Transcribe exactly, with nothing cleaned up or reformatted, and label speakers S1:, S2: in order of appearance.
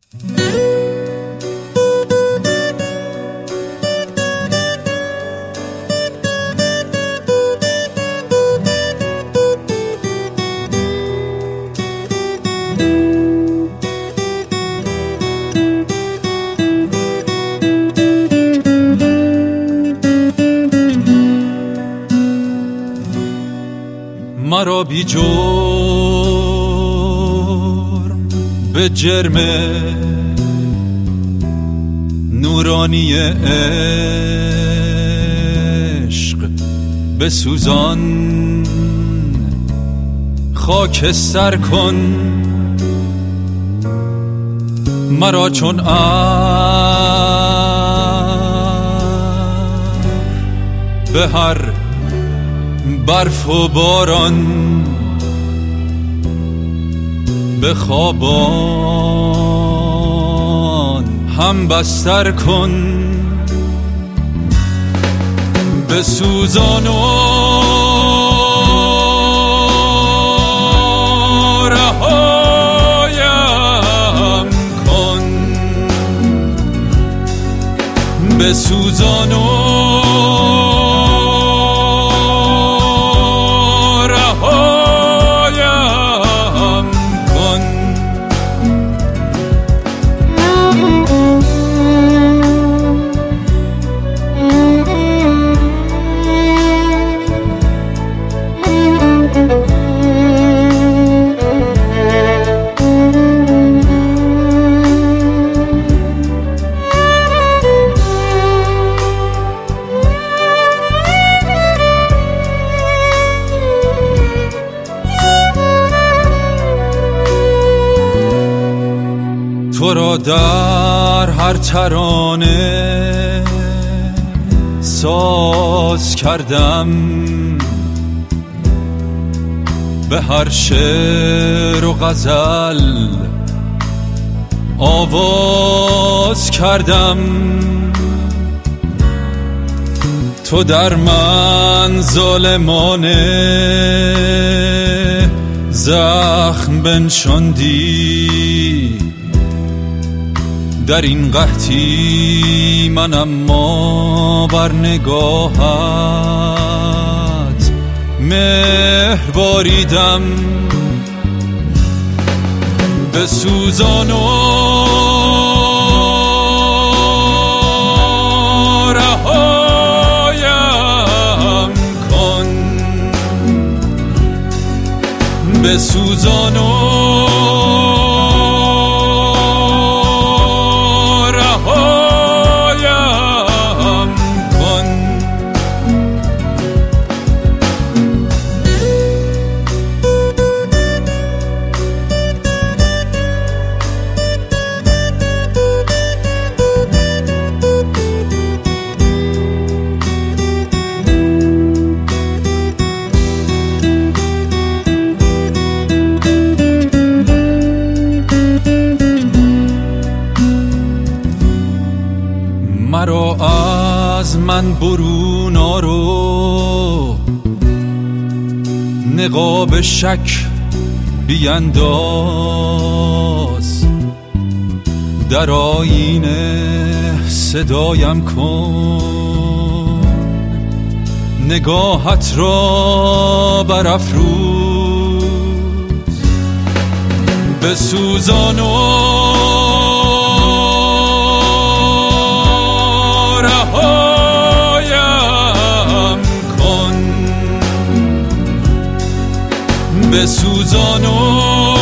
S1: مرا بی جرم به جرم نورانی عشق بسوزان، خاکستر کن مرا چون ابر به هر برف و باران به خوابان هم بستر کن، بسوزان و رهایم کن، بسوزان و تو را در هر ترانه ساز کردم، به هر شعر و غزل آواز کردم. تو در من ظالمانه زخم بنشاندی، در این قحطی من اما بر نگاهت مهر باریدم، بسوزان و رهایم کن، بسوزان و مرا از من برون آرو، نقاب شک بینداز، در آینه صدایم کن، نگاهت را برافروز، بسوزان و رهایم کن، بسوزان و